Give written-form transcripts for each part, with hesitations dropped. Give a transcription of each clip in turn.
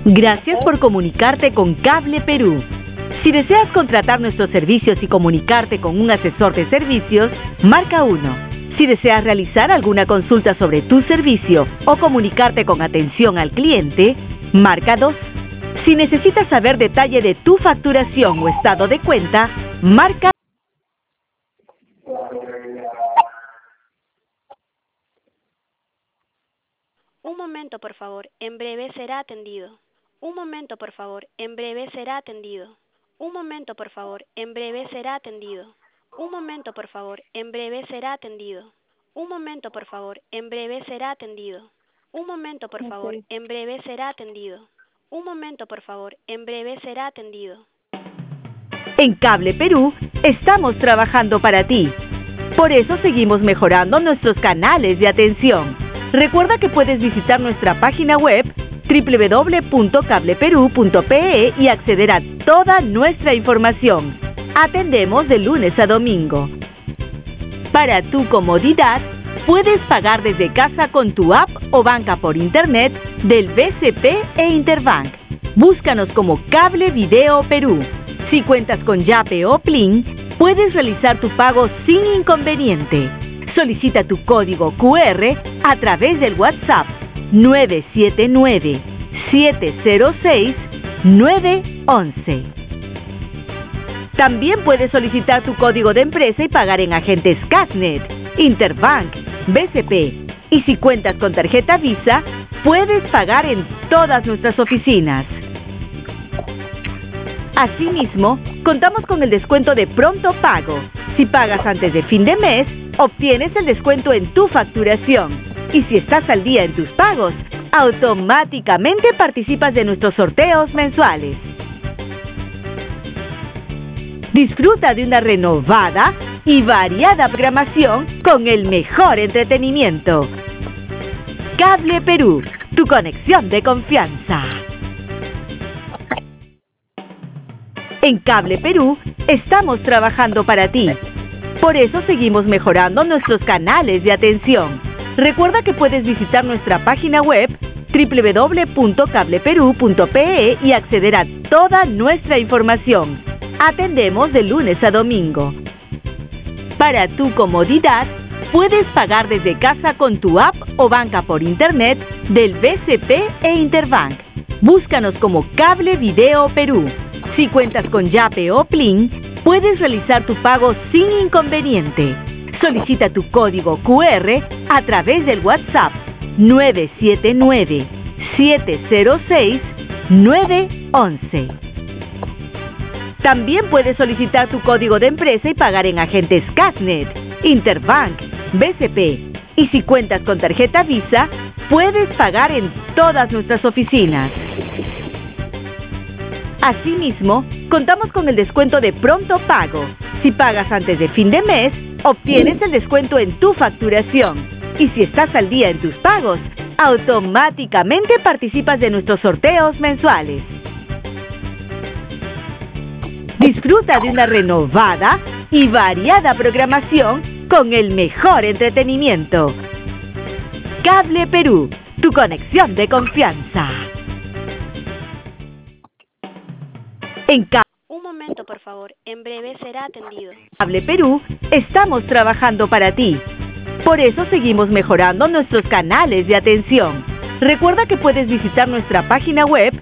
Gracias por comunicarte con Cable Perú. Si deseas contratar nuestros servicios y comunicarte con un asesor de servicios, marca 1. Si deseas realizar alguna consulta sobre tu servicio o comunicarte con atención al cliente, marca 2. Si necesitas saber detalle de tu facturación o estado de cuenta, marca. Un momento, por favor. En breve será atendido. Un momento, por favor. En breve será atendido. Un momento, por favor. En breve será atendido. Un momento, por favor. En breve será atendido. Un momento, por favor. En breve será atendido. Un momento, por favor. En breve será atendido. Un momento, por favor. En breve será atendido. En Cable Perú estamos trabajando para ti. Por eso seguimos mejorando nuestros canales de atención. Recuerda que puedes visitar nuestra página web www.cableperú.pe y acceder a toda nuestra información. Atendemos de lunes a domingo. Para tu comodidad, puedes pagar desde casa con tu app o banca por internet del BCP e Interbank. Búscanos como Cable Video Perú. Si cuentas con Yape o Plin, puedes realizar tu pago sin inconveniente. Solicita tu código QR a través del WhatsApp 979-706-911. También puedes solicitar tu código de empresa y pagar en agentes Casnet, Interbank, BCP. Y si cuentas con tarjeta Visa, puedes pagar en todas nuestras oficinas. Asimismo, contamos con el descuento de pronto pago. Si pagas antes de fin de mes, obtienes el descuento en tu facturación. Y si estás al día en tus pagos, automáticamente participas de nuestros sorteos mensuales. Disfruta de una renovada y variada programación con el mejor entretenimiento. Cable Perú, tu conexión de confianza. En Cable Perú estamos trabajando para ti. Por eso seguimos mejorando nuestros canales de atención. Recuerda que puedes visitar nuestra página web www.cableperú.pe y acceder a toda nuestra información. Atendemos de lunes a domingo. Para tu comodidad, puedes pagar desde casa con tu app o banca por internet del BCP e Interbank. Búscanos como Cable Video Perú. Si cuentas con Yape o Plin, puedes realizar tu pago sin inconveniente. Solicita tu código QR a través del WhatsApp 979-706-911. También puedes solicitar tu código de empresa y pagar en agentes Casnet, Interbank, BCP. Y si cuentas con tarjeta Visa, puedes pagar en todas nuestras oficinas. Asimismo, contamos con el descuento de pronto pago. Si pagas antes de fin de mes, obtienes el descuento en tu facturación. Y si estás al día en tus pagos, automáticamente participas de nuestros sorteos mensuales. Disfruta de una renovada y variada programación con el mejor entretenimiento. Cable Perú, tu conexión de confianza. Un momento, por favor. En breve será atendido. Cable Perú estamos trabajando para ti. Por eso seguimos mejorando nuestros canales de atención. Recuerda que puedes visitar nuestra página web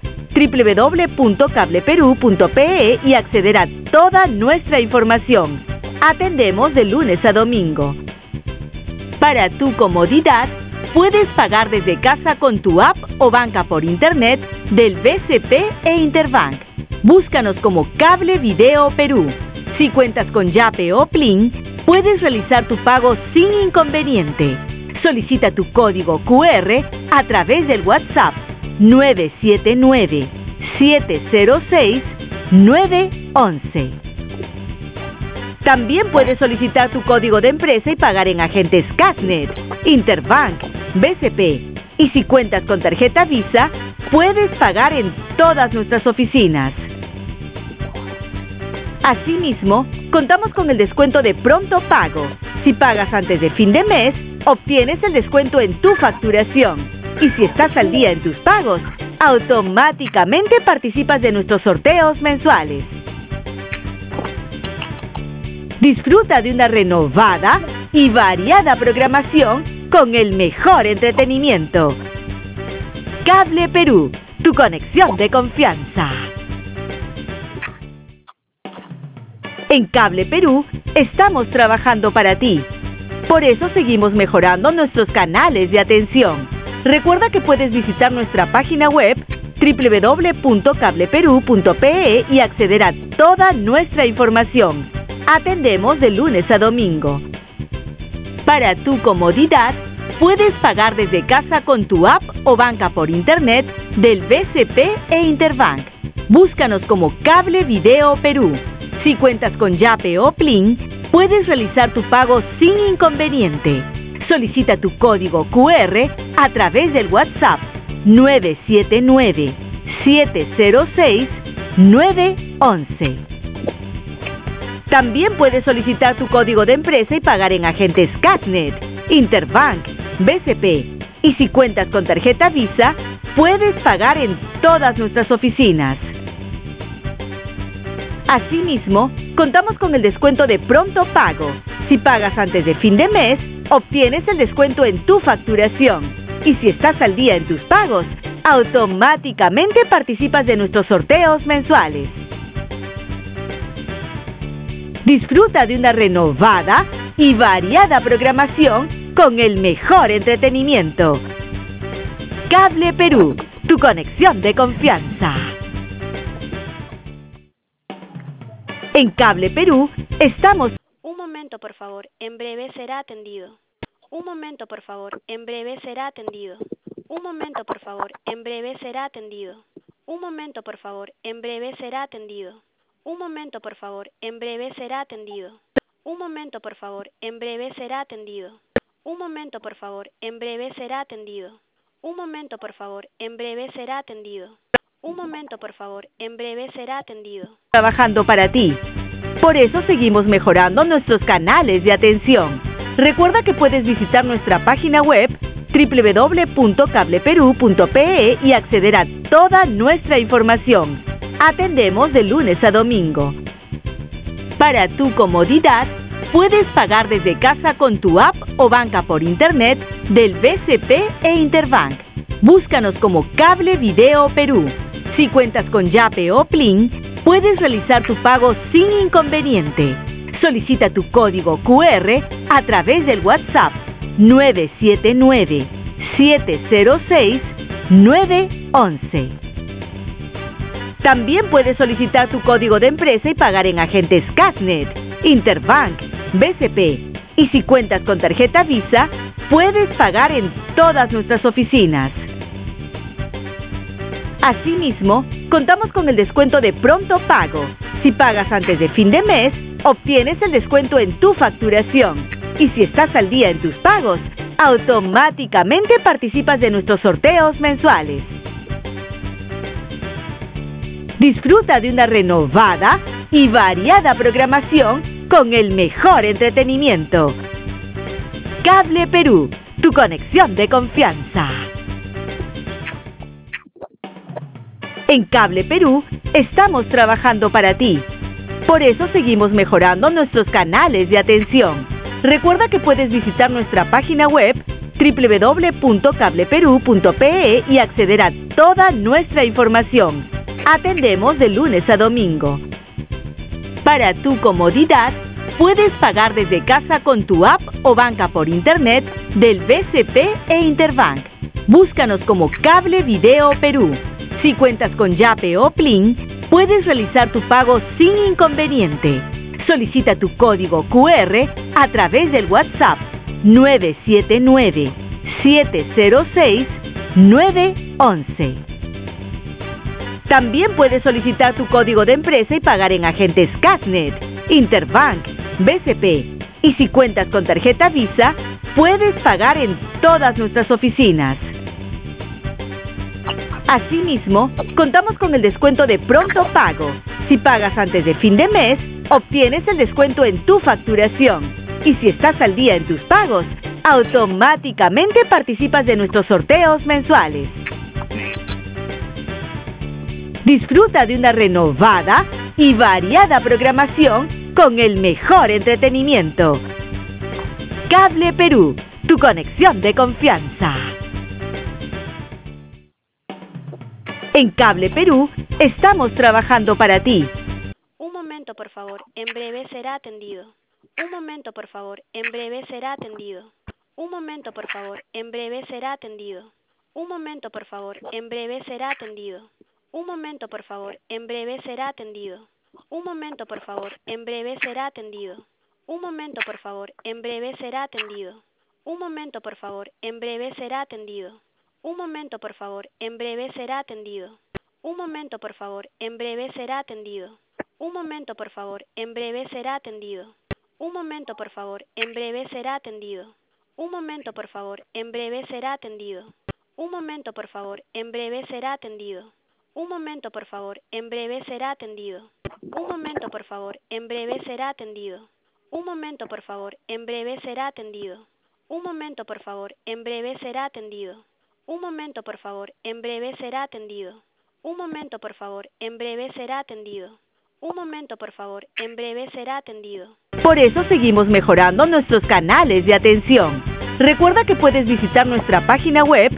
www.cableperú.pe y acceder a toda nuestra información. Atendemos de lunes a domingo. Para tu comodidad, puedes pagar desde casa con tu app o banca por internet del BCP e Interbank. Búscanos como Cable Video Perú. Si cuentas con Yape o Plin, puedes realizar tu pago sin inconveniente. Solicita tu código QR a través del WhatsApp 979-706-911. También puedes solicitar tu código de empresa y pagar en agentes Casnet, Interbank, BCP. Y si cuentas con tarjeta Visa, puedes pagar en todas nuestras oficinas. Asimismo, contamos con el descuento de pronto pago. Si pagas antes de fin de mes, obtienes el descuento en tu facturación. Y si estás al día en tus pagos, automáticamente participas de nuestros sorteos mensuales. Disfruta de una renovada y variada programación con el mejor entretenimiento. Cable Perú, tu conexión de confianza. En Cable Perú estamos trabajando para ti. Por eso seguimos mejorando nuestros canales de atención. Recuerda que puedes visitar nuestra página web www.cableperu.pe y acceder a toda nuestra información. Atendemos de lunes a domingo. Para tu comodidad, puedes pagar desde casa con tu app o banca por internet del BCP e Interbank. Búscanos como Cable Video Perú. Si cuentas con Yape o Plin, puedes realizar tu pago sin inconveniente. Solicita tu código QR a través del WhatsApp 979-706-911. También puedes solicitar tu código de empresa y pagar en agentes Catnet, Interbank, BCP. Y si cuentas con tarjeta Visa, puedes pagar en todas nuestras oficinas. Asimismo, contamos con el descuento de pronto pago. Si pagas antes de fin de mes, obtienes el descuento en tu facturación. Y si estás al día en tus pagos, automáticamente participas de nuestros sorteos mensuales. Disfruta de una renovada y variada programación con el mejor entretenimiento. Cable Perú, tu conexión de confianza. En Cable Perú estamos... Un momento, por favor. En breve será atendido. Un momento, por favor. En breve será atendido. Un momento, por favor. En breve será atendido. Un momento, por favor. En breve será atendido. Un momento, por favor. En breve será atendido. Un momento, por favor. En breve será atendido. Un momento, por favor. En breve será atendido. Un momento, por favor. En breve será atendido. Un momento, por favor. En breve será atendido. Trabajando para ti. Por eso seguimos mejorando nuestros canales de atención. Recuerda que puedes visitar nuestra página web www.cableperu.pe y acceder a toda nuestra información. Atendemos de lunes a domingo. Para tu comodidad, puedes pagar desde casa con tu app o banca por internet del BCP e Interbank. Búscanos como Cable Video Perú. Si cuentas con Yape o Plin, puedes realizar tu pago sin inconveniente. Solicita tu código QR a través del WhatsApp 979-706-911. También puedes solicitar tu código de empresa y pagar en agentes Catnet, Interbank, BCP. Y si cuentas con tarjeta Visa, puedes pagar en todas nuestras oficinas. Asimismo, contamos con el descuento de pronto pago. Si pagas antes de fin de mes, obtienes el descuento en tu facturación. Y si estás al día en tus pagos, automáticamente participas de nuestros sorteos mensuales. Disfruta de una renovada y variada programación con el mejor entretenimiento. Cable Perú, tu conexión de confianza. En Cable Perú estamos trabajando para ti. Por eso seguimos mejorando nuestros canales de atención. Recuerda que puedes visitar nuestra página web www.cableperu.pe y acceder a toda nuestra información. Atendemos de lunes a domingo. Para tu comodidad, puedes pagar desde casa con tu app o banca por internet del BCP e Interbank. Búscanos como Cable Video Perú. Si cuentas con Yape o Plin, puedes realizar tu pago sin inconveniente. Solicita tu código QR a través del WhatsApp 979-706-911. También puedes solicitar tu código de empresa y pagar en agentes Catnet, Interbank, BCP. Y si cuentas con tarjeta Visa, puedes pagar en todas nuestras oficinas. Asimismo, contamos con el descuento de pronto pago. Si pagas antes de fin de mes, obtienes el descuento en tu facturación. Y si estás al día en tus pagos, automáticamente participas de nuestros sorteos mensuales. Disfruta de una renovada y variada programación con el mejor entretenimiento. Cable Perú, tu conexión de confianza. En Cable Perú estamos trabajando para ti. Un momento, por favor, en breve será atendido. Un momento, por favor, en breve será atendido. Un momento, por favor, en breve será atendido. Un momento, por favor, en breve será atendido. Un momento, por favor, en breve será atendido. Un momento, por favor, en breve será atendido. Un momento, por favor, en breve será atendido. Un momento, por favor, en breve será atendido. Un momento, por favor, en breve será atendido. Un momento, por favor, en breve será atendido. Un momento, por favor, en breve será atendido. Un momento, por favor, en breve será atendido. Un momento, por favor, en breve será atendido. Un momento, por favor, en breve será atendido. Un momento, por favor, en breve será atendido. Un momento, por favor, en breve será atendido. Un momento, por favor, en breve será atendido. Un momento, por favor, en breve será atendido. Un momento, por favor, en breve será atendido. Un momento, por favor, en breve será atendido. Un momento, por favor, en breve será atendido. Por eso seguimos mejorando nuestros canales de atención. Recuerda que puedes visitar nuestra página web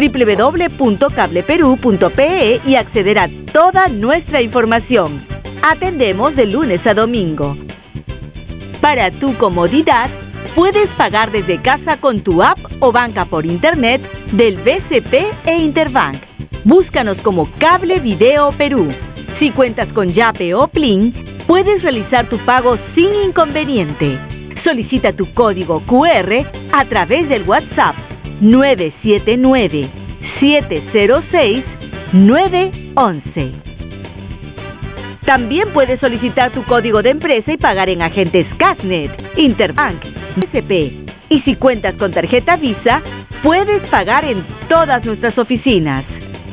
www.cableperú.pe y acceder a toda nuestra información. Atendemos de lunes a domingo. Para tu comodidad, puedes pagar desde casa con tu app o banca por internet del BCP e Interbank. Búscanos como Cable Video Perú. Si cuentas con Yape o Plin, puedes realizar tu pago sin inconveniente. Solicita tu código QR a través del WhatsApp 979-706-911. También puedes solicitar tu código de empresa y pagar en agentes Casnet, Interbank, BCP. Y si cuentas con tarjeta Visa, puedes pagar en todas nuestras oficinas.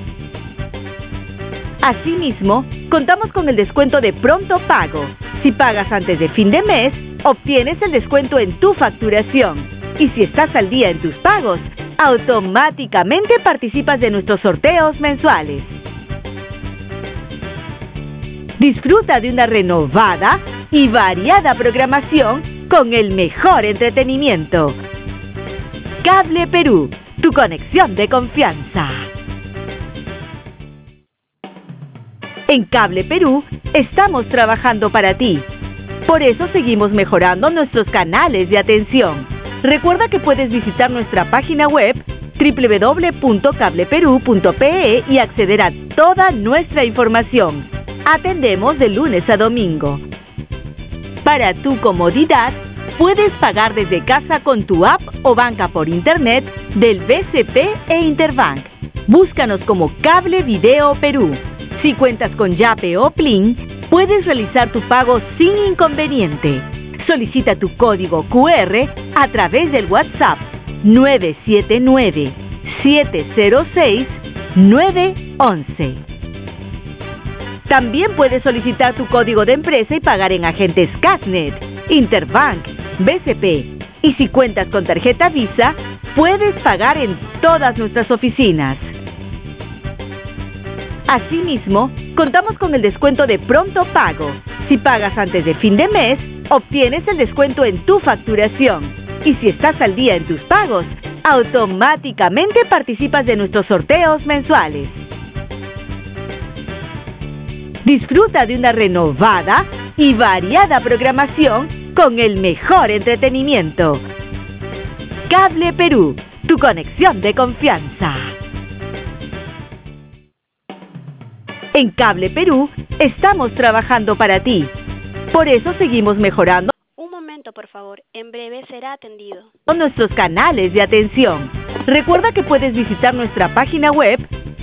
Asimismo, contamos con el descuento de pronto pago. Si pagas antes de fin de mes, obtienes el descuento en tu facturación. Y si estás al día en tus pagos, automáticamente participas de nuestros sorteos mensuales. Disfruta de una renovada y variada programación con el mejor entretenimiento. Cable Perú, tu conexión de confianza. En Cable Perú estamos trabajando para ti. Por eso seguimos mejorando nuestros canales de atención. Recuerda que puedes visitar nuestra página web www.cableperú.pe y acceder a toda nuestra información. Atendemos de lunes a domingo. Para tu comodidad, puedes pagar desde casa con tu app o banca por internet del BCP e Interbank. Búscanos como Cable Video Perú. Si cuentas con Yape o Plin, puedes realizar tu pago sin inconveniente. Solicita tu código QR a través del WhatsApp 979-706-911. También puedes solicitar tu código de empresa y pagar en agentes Casnet, Interbank, BCP. Y si cuentas con tarjeta Visa, puedes pagar en todas nuestras oficinas. Asimismo, contamos con el descuento de pronto pago. Si pagas antes de fin de mes, obtienes el descuento en tu facturación. Y si estás al día en tus pagos, automáticamente participas de nuestros sorteos mensuales. Disfruta de una renovada y variada programación con el mejor entretenimiento. Cable Perú, tu conexión de confianza. En Cable Perú estamos trabajando para ti. Por eso seguimos mejorando. Un momento, por favor, en breve será atendido. Nuestros canales de atención. Recuerda que puedes visitar nuestra página web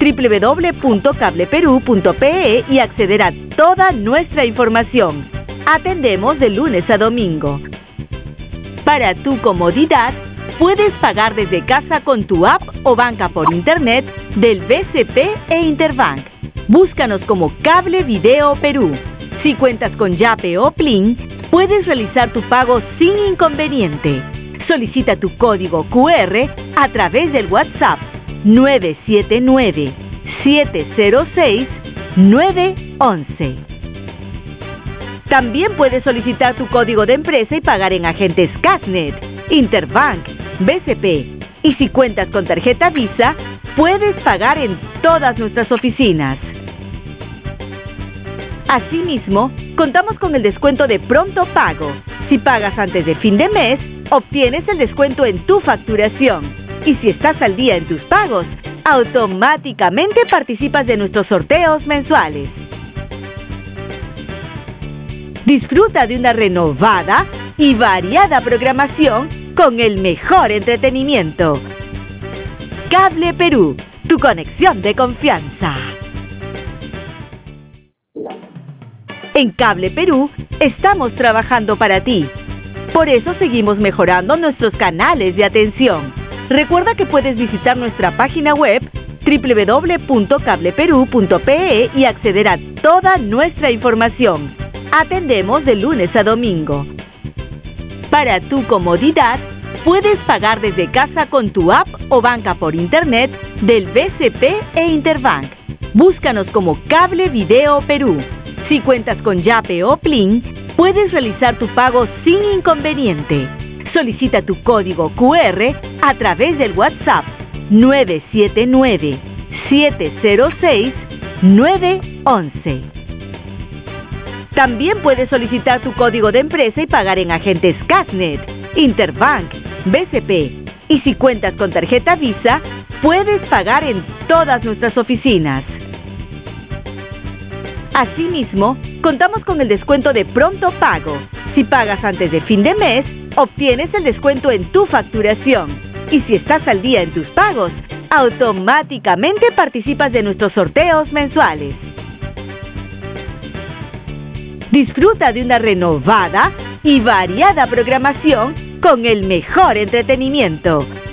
www.cableperú.pe y acceder a toda nuestra información. Atendemos de lunes a domingo. Para tu comodidad, puedes pagar desde casa con tu app o banca por internet del BCP e Interbank. Búscanos como Cable Video Perú. Si cuentas con Yape o Plin, puedes realizar tu pago sin inconveniente. Solicita tu código QR a través del WhatsApp 979-706-911. 911. También puedes solicitar tu código de empresa y pagar en agentes Cashnet, Interbank, BCP. Y si cuentas con tarjeta Visa, puedes pagar en todas nuestras oficinas. Asimismo, contamos con el descuento de pronto pago. Si pagas antes de fin de mes, obtienes el descuento en tu facturación. Y si estás al día en tus pagos, automáticamente participas de nuestros sorteos mensuales. Disfruta de una renovada y variada programación con el mejor entretenimiento. Cable Perú, tu conexión de confianza. En Cable Perú estamos trabajando para ti. Por eso seguimos mejorando nuestros canales de atención. Recuerda que puedes visitar nuestra página web www.cableperú.pe y acceder a toda nuestra información. Atendemos de lunes a domingo. Para tu comodidad, puedes pagar desde casa con tu app o banca por internet del BCP e Interbank. Búscanos como Cable Video Perú. Si cuentas con Yape o Plin, puedes realizar tu pago sin inconveniente. Solicita tu código QR a través del WhatsApp 979-706-911. También puedes solicitar tu código de empresa y pagar en agentes Cashnet, Interbank, BCP. Y si cuentas con tarjeta Visa, puedes pagar en todas nuestras oficinas. Asimismo, contamos con el descuento de pronto pago. Si pagas antes de fin de mes, obtienes el descuento en tu facturación. Y si estás al día en tus pagos, automáticamente participas de nuestros sorteos mensuales. Disfruta de una renovada y variada programación con el mejor entretenimiento.